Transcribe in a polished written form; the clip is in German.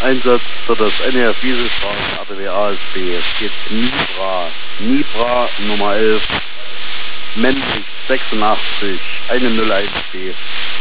Einsatz für das NRF Wieselstraßen RTW ASB. Es geht Nibra Nummer 11, männlich 86, 101B.